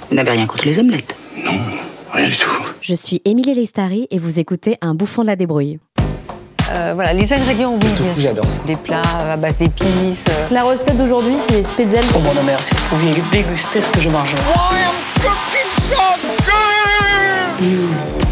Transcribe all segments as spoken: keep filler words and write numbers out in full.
Vous n'avez rien contre les omelettes? Non, rien du tout. Je suis Émilie Lestari et vous écoutez Un bouffon de la débrouille. Euh, voilà, les ingrédients, oui, Tout, bien sûr. j'adore ça. Des plats à base d'épices. Euh... La recette d'aujourd'hui, c'est spétzle. Oh mon mère, si vous pouviez déguster ce que je mange. I am cooking something! Mmh.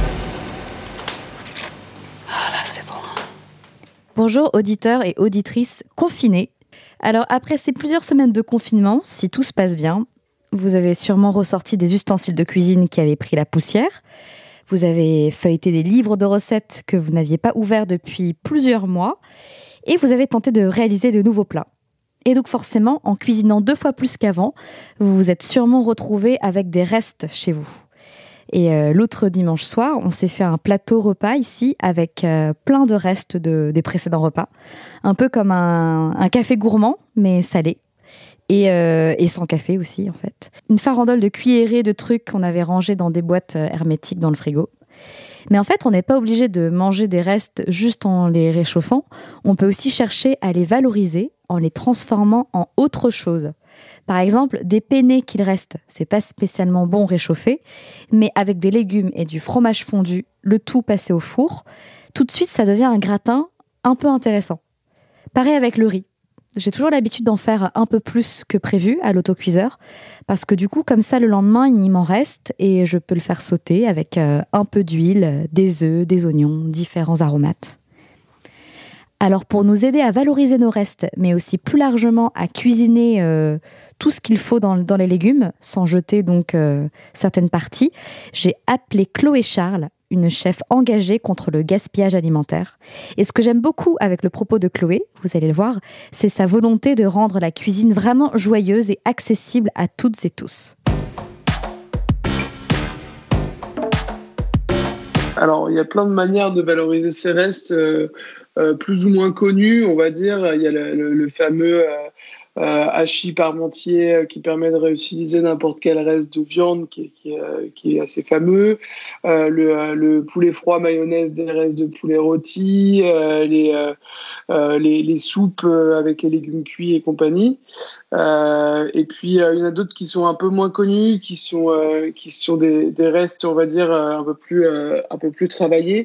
Ah là, c'est bon. Bonjour auditeurs et auditrices confinés. Alors après ces plusieurs semaines de confinement, si tout se passe bien, vous avez sûrement ressorti des ustensiles de cuisine qui avaient pris la poussière. Vous avez feuilleté des livres de recettes que vous n'aviez pas ouverts depuis plusieurs mois. Et vous avez tenté de réaliser de nouveaux plats. Et donc forcément, en cuisinant deux fois plus qu'avant, vous vous êtes sûrement retrouvés avec des restes chez vous. Et euh, l'autre dimanche soir, on s'est fait un plateau repas ici avec euh, plein de restes de, des précédents repas. Un peu comme un, un café gourmand, mais salé. Et, euh, et sans café aussi, en fait. Une farandole de cuillerées, de trucs qu'on avait rangés dans des boîtes hermétiques dans le frigo. Mais en fait, on n'est pas obligé de manger des restes juste en les réchauffant. On peut aussi chercher à les valoriser en les transformant en autre chose. Par exemple, des penne qu'il reste, c'est pas spécialement bon réchauffé, mais avec des légumes et du fromage fondu, le tout passé au four, tout de suite, ça devient un gratin un peu intéressant. Pareil avec le riz. J'ai toujours l'habitude d'en faire un peu plus que prévu à l'autocuiseur parce que du coup, comme ça, le lendemain, il m'en reste et je peux le faire sauter avec euh, un peu d'huile, des œufs, des oignons, différents aromates. Alors, pour nous aider à valoriser nos restes, mais aussi plus largement à cuisiner euh, tout ce qu'il faut dans, dans les légumes, sans jeter donc euh, certaines parties, j'ai appelé Chloé Charles, une chef engagée contre le gaspillage alimentaire. Et ce que j'aime beaucoup avec le propos de Chloé, vous allez le voir, c'est sa volonté de rendre la cuisine vraiment joyeuse et accessible à toutes et tous. Alors, il y a plein de manières de valoriser ces restes, euh, euh, plus ou moins connus, on va dire. Il y a le, le, le fameux... Euh, Euh, hachis parmentier euh, qui permet de réutiliser n'importe quel reste de viande qui est, qui est, euh, qui est assez fameux, euh, le, euh, le poulet froid mayonnaise des restes de poulet rôti, euh, les, euh, euh, les, les soupes euh, avec les légumes cuits et compagnie. Euh, et puis euh, il y en a d'autres qui sont un peu moins connus, qui sont, euh, qui sont des, des restes, on va dire, euh, un peu plus, euh, un peu plus travaillés.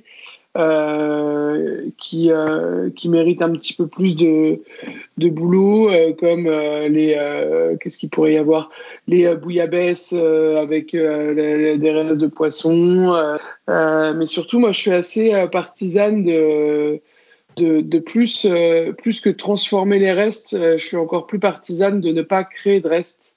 Euh, qui, euh, qui méritent un petit peu plus de, de boulot, euh, comme euh, les, euh, qu'est-ce qu'il pourrait y avoir, les euh, bouillabaisse euh, avec euh, les, des restes de poisson. Euh, euh, mais surtout, moi, je suis assez euh, partisane de, de, de plus, euh, plus que transformer les restes, euh, je suis encore plus partisane de ne pas créer de restes.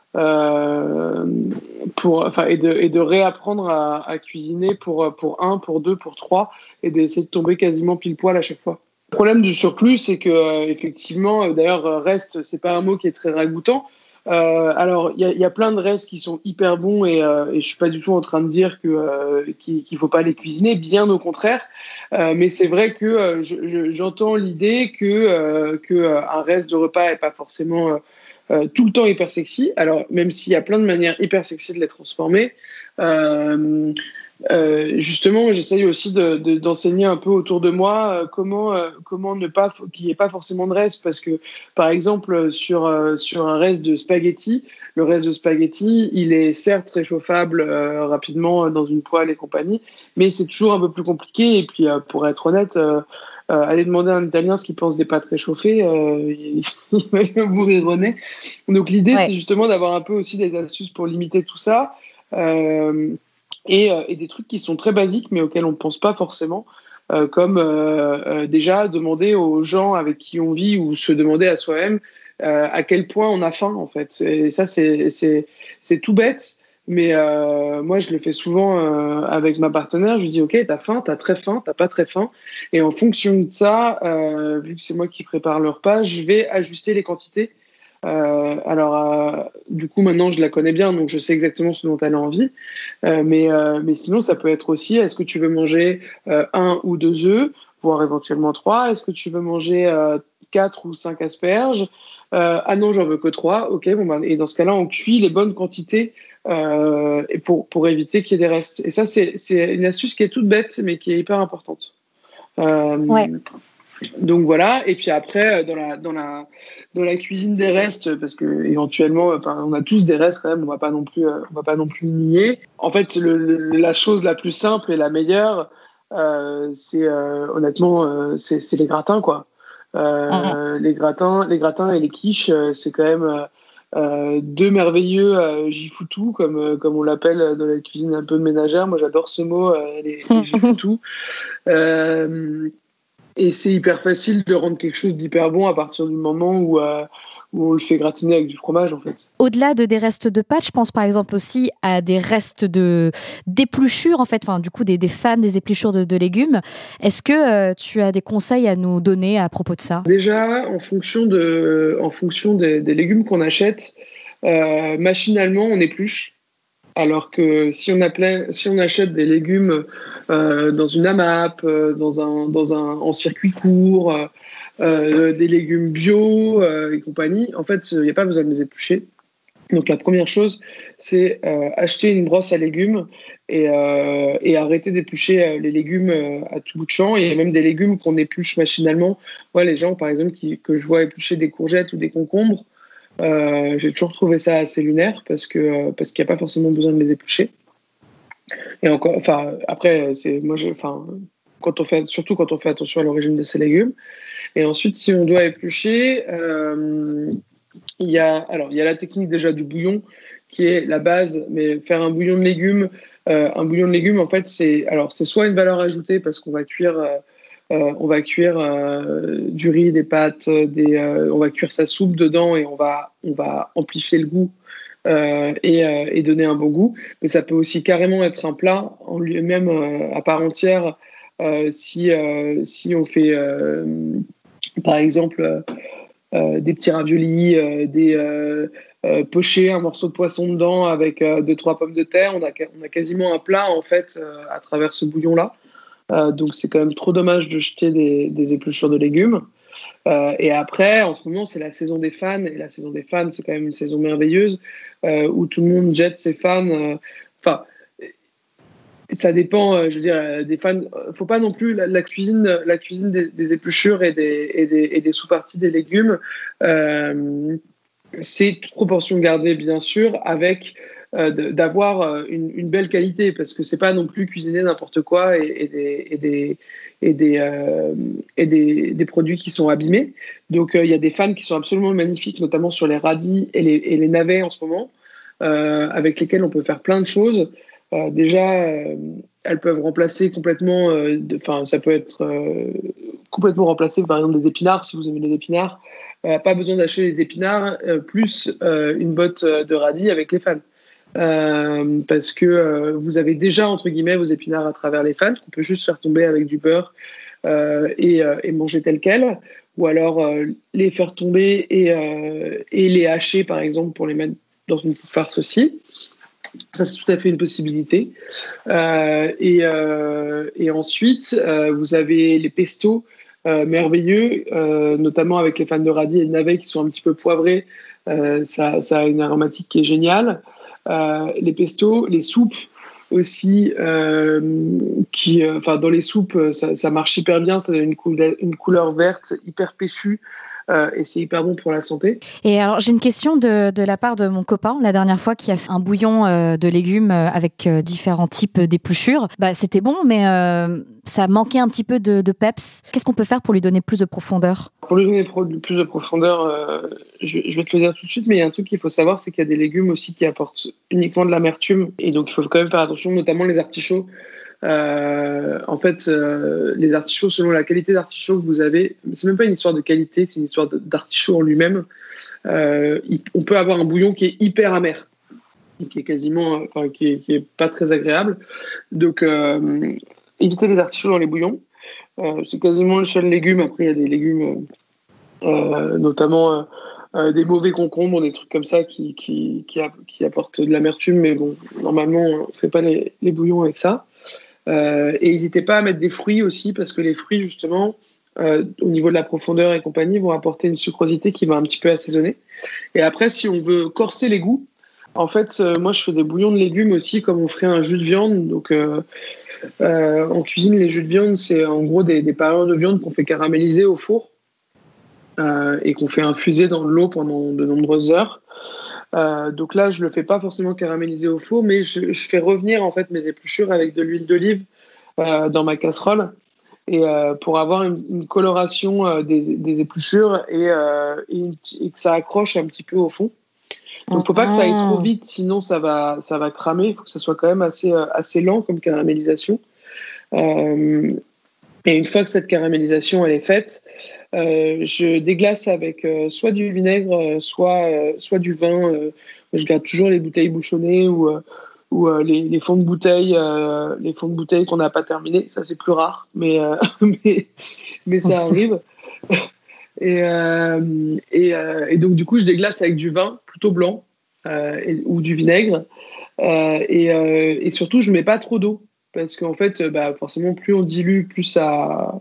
Euh, pour, enfin, et, de, et de réapprendre à, à cuisiner pour, pour un, pour deux, pour trois, et d'essayer de tomber quasiment pile poil à chaque fois. Le problème du surplus, c'est que euh, effectivement, euh, d'ailleurs, reste, c'est pas un mot qui est très ragoûtant. Euh, alors, il y, y a plein de restes qui sont hyper bons et, euh, et je suis pas du tout en train de dire que euh, qu'il, qu'il faut pas les cuisiner, bien au contraire. Euh, mais c'est vrai que euh, je, je, j'entends l'idée que euh, que euh, un reste de repas est pas forcément euh, Euh, tout le temps hyper sexy. Alors, même s'il y a plein de manières hyper sexy de les transformer, euh, euh, justement, j'essaye aussi de, de, d'enseigner un peu autour de moi euh, comment, euh, comment ne pas, qu'il n'y ait pas forcément de reste, parce que, par exemple, sur, euh, sur un reste de spaghetti, le reste de spaghetti, il est certes réchauffable euh, rapidement dans une poêle et compagnie, mais c'est toujours un peu plus compliqué. Et puis, euh, pour être honnête, euh, Euh, allez demander à un Italien ce qu'il pense des pâtes réchauffées, euh, il, il va vous rironner. Donc l'idée, ouais. c'est justement d'avoir un peu aussi des astuces pour limiter tout ça, euh, et, euh, et des trucs qui sont très basiques, mais auxquels on ne pense pas forcément, euh, comme euh, euh, déjà demander aux gens avec qui on vit, ou se demander à soi-même euh, à quel point on a faim, en fait. Et ça, c'est, c'est, c'est tout bête. Mais euh, moi, je le fais souvent euh, avec ma partenaire. Je lui dis, OK, t'as faim, t'as très faim, t'as pas très faim. Et en fonction de ça, euh, vu que c'est moi qui prépare le repas, je vais ajuster les quantités. Euh, alors, euh, du coup, maintenant, je la connais bien, donc je sais exactement ce dont elle a envie. Euh, mais, euh, mais sinon, ça peut être aussi, est-ce que tu veux manger euh, un ou deux œufs, voire éventuellement trois? Est-ce que tu veux manger euh, quatre ou cinq asperges? euh, Ah non, j'en veux que trois. OK, bon, ben, et dans ce cas-là, on cuit les bonnes quantités Euh, et pour, pour éviter qu'il y ait des restes. Et ça, c'est, c'est une astuce qui est toute bête, mais qui est hyper importante. Euh, ouais. Donc voilà, et puis après dans la dans la dans la cuisine des restes, parce que éventuellement, enfin on a tous des restes quand même, on va pas non plus on va pas non plus nier. En fait, le, le, la chose la plus simple et la meilleure, euh, c'est euh, honnêtement euh, c'est, c'est les gratins quoi. Euh, ah. Les gratins, les gratins et les quiches, c'est quand même euh, deux merveilleux euh, jifoutou comme euh, comme on l'appelle dans la cuisine un peu ménagère. Moi j'adore ce mot, euh, les, les jifoutou. Euh, Et c'est hyper facile de rendre quelque chose d'hyper bon à partir du moment où, euh, où on le fait gratiner avec du fromage, en fait. Au-delà de des restes de pâtes, je pense par exemple aussi à des restes de, d'épluchures, en fait, enfin, du coup, des, des fans des épluchures de, de légumes. Est-ce que euh, tu as des conseils à nous donner à propos de ça ? Déjà, en fonction, de, en fonction des, des légumes qu'on achète, euh, machinalement, on épluche. Alors que si on, appelait, si on achète des légumes euh, dans une AMAP, euh, dans un, dans un, en circuit court, euh, euh, des légumes bio euh, et compagnie, en fait, il n'y a pas besoin de les éplucher. Donc la première chose, c'est euh, acheter une brosse à légumes et, euh, et arrêter d'éplucher les légumes à tout bout de champ. Il y a même des légumes qu'on épluche machinalement. Moi, les gens, par exemple, qui, que je vois éplucher des courgettes ou des concombres, Euh, j'ai toujours trouvé ça assez lunaire parce que euh, parce qu'il n'y a pas forcément besoin de les éplucher. Et encore, enfin après, c'est moi, enfin quand on fait surtout quand on fait attention à l'origine de ces légumes. Et ensuite, si on doit éplucher, euh, il y a alors il y a la technique déjà du bouillon qui est la base, mais faire un bouillon de légumes, euh, un bouillon de légumes en fait c'est alors c'est soit une valeur ajoutée parce qu'on va cuire euh, Euh, on va cuire euh, du riz, des pâtes, des, euh, on va cuire sa soupe dedans et on va, on va amplifier le goût euh, et, euh, et donner un bon goût. Mais ça peut aussi carrément être un plat en lui-même euh, à part entière euh, si, euh, si on fait euh, par exemple euh, des petits raviolis, euh, des euh, euh, pochés, un morceau de poisson dedans avec euh, deux trois pommes de terre. On a, on a quasiment un plat en fait euh, à travers ce bouillon-là. Euh, donc c'est quand même trop dommage de jeter des, des épluchures de légumes. Euh, et après, en ce moment, c'est la saison des fans. Et la saison des fans, c'est quand même une saison merveilleuse euh, où tout le monde jette ses fans. Enfin, euh, ça dépend. Euh, je veux dire, des fans. Faut pas non plus la, la cuisine, la cuisine des, des épluchures et des, et des, et des sous-parties des légumes. Euh, c'est toute proportion gardée, bien sûr, avec Euh, d'avoir une, une belle qualité parce que c'est pas non plus cuisiner n'importe quoi et, et des et des et des, euh, et des, des produits qui sont abîmés. Donc il euh, y a des fans qui sont absolument magnifiques, notamment sur les radis et les, et les navets en ce moment, euh, avec lesquels on peut faire plein de choses. Euh, déjà, euh, elles peuvent remplacer complètement. Enfin, euh, ça peut être euh, complètement remplacé par exemple des épinards si vous aimez les épinards. Euh, pas besoin d'acheter les épinards euh, plus euh, une botte de radis avec les fans. Euh, parce que euh, vous avez déjà entre guillemets vos épinards à travers les fans qu'on peut juste faire tomber avec du beurre euh, et, euh, et manger tel quel, ou alors euh, les faire tomber et, euh, et les hacher par exemple pour les mettre dans une farce aussi. Ça c'est tout à fait une possibilité. Euh, et, euh, et ensuite euh, vous avez les pestos euh, merveilleux, euh, notamment avec les fans de radis et de navets qui sont un petit peu poivrés. Euh, ça, ça a une aromatique qui est géniale. Euh, les pestos, les soupes aussi, euh, qui, enfin euh, dans les soupes, ça, ça marche hyper bien, ça donne une couleur, une couleur verte hyper péchue. Euh, et c'est hyper bon pour la santé. Et alors, j'ai une question de, de la part de mon copain, la dernière fois, qui a fait un bouillon euh, de légumes avec euh, différents types d'épluchures. Bah, c'était bon, mais euh, ça manquait un petit peu de, de peps. Qu'est-ce qu'on peut faire pour lui donner plus de profondeur ? Pour lui donner plus de profondeur, euh, je, je vais te le dire tout de suite, mais il y a un truc qu'il faut savoir, c'est qu'il y a des légumes aussi qui apportent uniquement de l'amertume. Et donc, il faut quand même faire attention, notamment les artichauts. Euh, en fait, euh, les artichauts, selon la qualité d'artichaut que vous avez, c'est même pas une histoire de qualité, c'est une histoire de, d'artichaut en lui-même. Euh, il, on peut avoir un bouillon qui est hyper amer, qui est quasiment, enfin, qui est, qui est pas très agréable. Donc, euh, évitez les artichauts dans les bouillons. Euh, c'est quasiment le seul légume. Après, il y a des légumes, euh, notamment euh, euh, des mauvais concombres, des trucs comme ça qui, qui, qui, a, qui apportent de l'amertume. Mais bon, normalement, on ne fait pas les, les bouillons avec ça. Euh, et n'hésitez pas à mettre des fruits aussi, parce que les fruits, justement, euh, au niveau de la profondeur et compagnie, vont apporter une sucrosité qui va un petit peu assaisonner. Et après, si on veut corser les goûts, En fait, euh, moi, je fais des bouillons de légumes aussi, comme on ferait un jus de viande. Donc, euh, euh, en cuisine, les jus de viande, c'est en gros des, des parures de viande qu'on fait caraméliser au four euh, et qu'on fait infuser dans de l'eau pendant de nombreuses heures. Euh, donc là, je le fais pas forcément caraméliser au four, mais je, je fais revenir en fait mes épluchures avec de l'huile d'olive euh, dans ma casserole et euh, pour avoir une, une coloration euh, des, des épluchures et, euh, et, une, et que ça accroche un petit peu au fond. Donc, faut pas que ça aille trop vite, sinon ça va, ça va cramer. Il faut que ça soit quand même assez, assez lent comme caramélisation. Euh, et une fois que cette caramélisation elle est faite, euh, je déglace avec euh, soit du vinaigre, soit, euh, soit du vin. Euh, je garde toujours les bouteilles bouchonnées ou, euh, ou euh, les, les fonds de bouteille, euh, les fonds de bouteille qu'on n'a pas terminés. Ça c'est plus rare, mais euh, mais, mais ça arrive. Et, euh, et, euh, et donc, du coup, je déglace avec du vin, plutôt blanc, euh, et, ou du vinaigre. Euh, et, euh, et surtout, je ne mets pas trop d'eau. Parce qu'en fait, bah, forcément, plus on dilue, plus ça,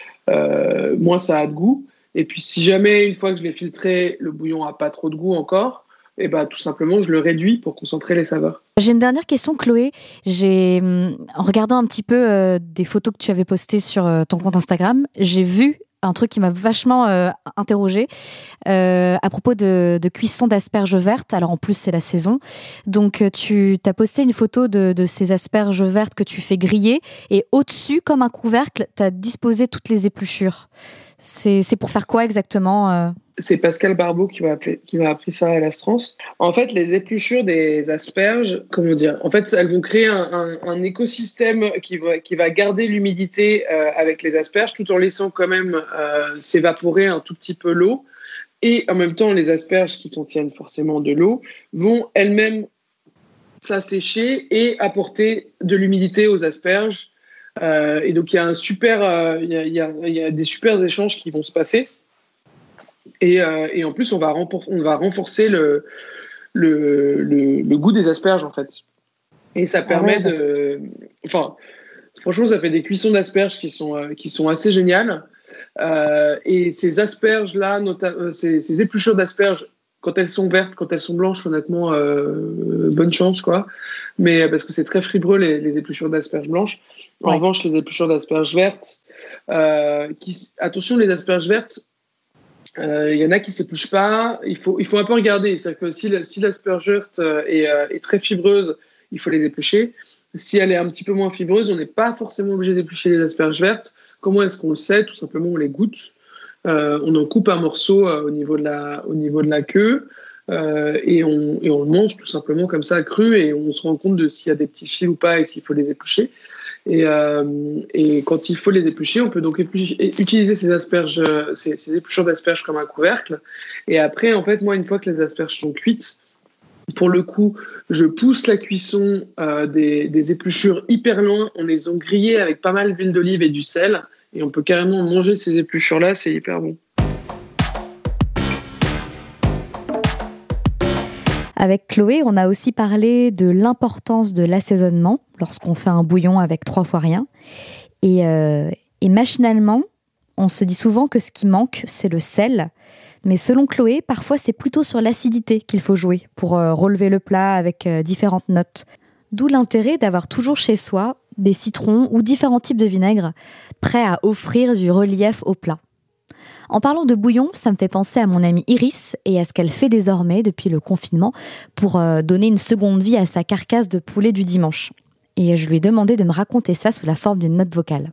euh, moins ça a de goût. Et puis, si jamais, une fois que je l'ai filtré, le bouillon n'a pas trop de goût encore, et bah, tout simplement, je le réduis pour concentrer les saveurs. J'ai une dernière question, Chloé. J'ai, en regardant un petit peu euh, des photos que tu avais postées sur euh, ton compte Instagram, j'ai vu un truc qui m'a vachement euh, interrogée euh, à propos de, de cuisson d'asperges vertes. Alors en plus, c'est la saison. Donc tu as posté une photo de, de ces asperges vertes que tu fais griller et au-dessus, comme un couvercle, tu as disposé toutes les épluchures. C'est, c'est pour faire quoi exactement euh C'est Pascal Barbeau qui m'a, appelé, qui m'a appris ça à l'Astrance. En fait, les épluchures des asperges, comment dire, en fait, elles vont créer un, un, un écosystème qui va, qui va garder l'humidité euh, avec les asperges, tout en laissant quand même euh, s'évaporer un tout petit peu l'eau. Et en même temps, les asperges qui contiennent forcément de l'eau vont elles-mêmes s'assécher et apporter de l'humidité aux asperges. Euh, et donc, il y a un super, euh, il y a, il y a, il y a des super échanges qui vont se passer. Et, euh, et en plus, on va, rempor- on va renforcer le, le, le, le goût des asperges, en fait. Et ça permet ah ouais, de... Enfin, franchement, ça fait des cuissons d'asperges qui sont, euh, qui sont assez géniales. Euh, et ces asperges-là, nota- euh, ces, ces épluchures d'asperges, quand elles sont vertes, quand elles sont blanches, honnêtement, euh, bonne chance, quoi. Mais parce que c'est très fibreux, les, les épluchures d'asperges blanches. En ouais. revanche, les épluchures d'asperges vertes, euh, qui... attention, les asperges vertes, il euh, y en a qui ne s'épluchent pas. Il faut, il faut un peu regarder. C'est-à-dire que si, si l'asperge verte est, euh, est très fibreuse, il faut les éplucher. Si elle est un petit peu moins fibreuse, on n'est pas forcément obligé d'éplucher les asperges vertes. Comment est-ce qu'on le sait ? Tout simplement, on les goûte. Euh, on en coupe un morceau euh, au, niveau de la, au niveau de la queue euh, et, on, et on le mange tout simplement comme ça, cru, et on se rend compte de s'il y a des petits fils ou pas et s'il faut les éplucher. Et, euh, et quand il faut les éplucher, on peut donc éplucher, utiliser ces asperges, ces, ces épluchures d'asperges comme un couvercle. Et après, en fait, moi, une fois que les asperges sont cuites, pour le coup, je pousse la cuisson euh, des, des épluchures hyper loin. On les a grillées avec pas mal d'huile d'olive et du sel. Et on peut carrément manger ces épluchures-là, c'est hyper bon. Avec Chloé, on a aussi parlé de l'importance de l'assaisonnement lorsqu'on fait un bouillon avec trois fois rien. Et, euh, et machinalement, on se dit souvent que ce qui manque, c'est le sel. Mais selon Chloé, parfois c'est plutôt sur l'acidité qu'il faut jouer pour euh, relever le plat avec euh, différentes notes. D'où l'intérêt d'avoir toujours chez soi des citrons ou différents types de vinaigre prêts à offrir du relief au plat. En parlant de bouillon, ça me fait penser à mon amie Iris et à ce qu'elle fait désormais depuis le confinement pour euh, donner une seconde vie à sa carcasse de poulet du dimanche. Et je lui ai demandé de me raconter ça sous la forme d'une note vocale.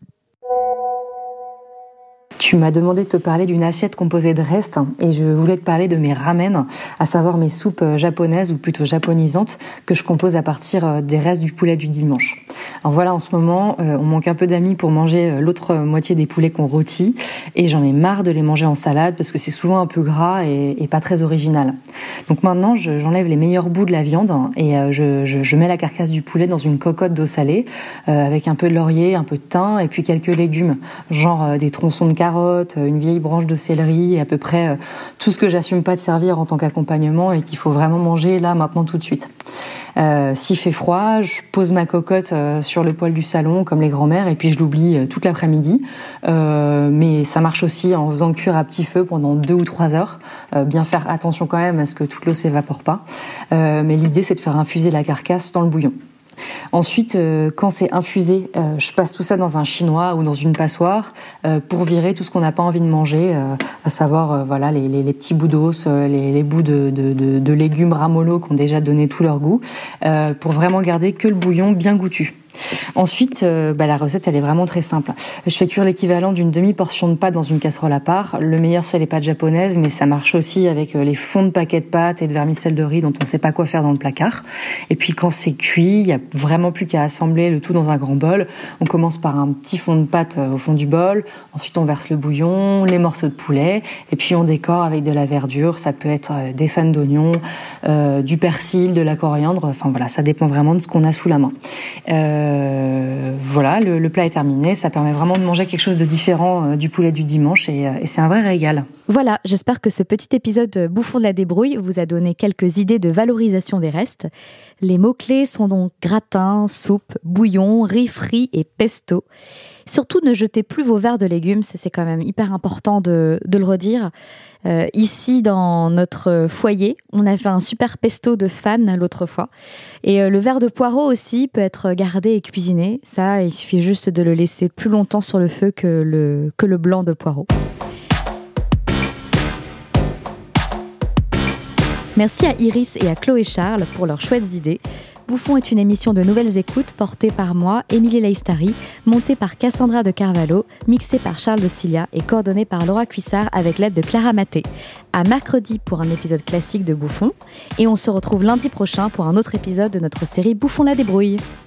Tu m'as demandé de te parler d'une assiette composée de restes et je voulais te parler de mes ramen, à savoir mes soupes japonaises ou plutôt japonisantes que je compose à partir des restes du poulet du dimanche. Alors voilà, en ce moment, on manque un peu d'amis pour manger l'autre moitié des poulets qu'on rôtit et j'en ai marre de les manger en salade parce que c'est souvent un peu gras et, et pas très original. Donc maintenant, je, j'enlève les meilleurs bouts de la viande et je, je, je mets la carcasse du poulet dans une cocotte d'eau salée euh, avec un peu de laurier, un peu de thym et puis quelques légumes, genre euh, des tronçons de carottes, une vieille branche de céleri et à peu près euh, tout ce que j'assume pas de servir en tant qu'accompagnement et qu'il faut vraiment manger là, maintenant, tout de suite. Euh, s'il fait froid, je pose ma cocotte euh, sur le poêle du salon comme les grands-mères et puis je l'oublie euh, toute l'après-midi. Euh, mais ça marche aussi en faisant cuire à petit feu pendant deux ou trois heures. Euh, bien faire attention quand même à ce que toute l'eau s'évapore pas. Euh, mais l'idée c'est de faire infuser la carcasse dans le bouillon. Ensuite, euh, quand c'est infusé, euh, je passe tout ça dans un chinois ou dans une passoire euh, pour virer tout ce qu'on n'a pas envie de manger, euh, à savoir euh, voilà les, les, les petits bouts d'os, euh, les, les bouts de, de, de, de légumes ramollos qui ont déjà donné tout leur goût, euh, pour vraiment garder que le bouillon bien goûtu. Ensuite, euh, bah, la recette, elle est vraiment très simple. Je fais cuire l'équivalent d'une demi-portion de pâte dans une casserole à part. Le meilleur, c'est les pâtes japonaises, mais ça marche aussi avec les fonds de paquets de pâtes et de vermicelle de riz dont on ne sait pas quoi faire dans le placard. Et puis, quand c'est cuit, il n'y a vraiment plus qu'à assembler le tout dans un grand bol. On commence par un petit fond de pâte au fond du bol. Ensuite, on verse le bouillon, les morceaux de poulet. Et puis, on décore avec de la verdure. Ça peut être des fans d'oignons, euh, du persil, de la coriandre. Enfin, voilà, ça dépend vraiment de ce qu'on a sous la main. Euh, Euh, voilà, le, le plat est terminé. Ça permet vraiment de manger quelque chose de différent euh, du poulet du dimanche et, euh, et c'est un vrai régal. Voilà, j'espère que ce petit épisode Bouffon de la débrouille vous a donné quelques idées de valorisation des restes. Les mots-clés sont donc gratin, soupe, bouillon, riz frit et pesto. Surtout, ne jetez plus vos verres de légumes, c'est, c'est quand même hyper important de, de le redire. Euh, ici, dans notre foyer, on a fait un super pesto de fan l'autre fois. Et euh, le verre de poireau aussi peut être gardé et cuisiné. Ça, il suffit juste de le laisser plus longtemps sur le feu que le, que le blanc de poireau. Merci à Iris et à Chloé Charles pour leurs chouettes idées. Bouffon est une émission de Nouvelles Écoutes portée par moi, Émilie Leistari, montée par Cassandra de Carvalho, mixée par Charles de Cilia et coordonnée par Laura Cuissard avec l'aide de Clara Maté. À mercredi pour un épisode classique de Bouffon et on se retrouve lundi prochain pour un autre épisode de notre série Bouffon la débrouille.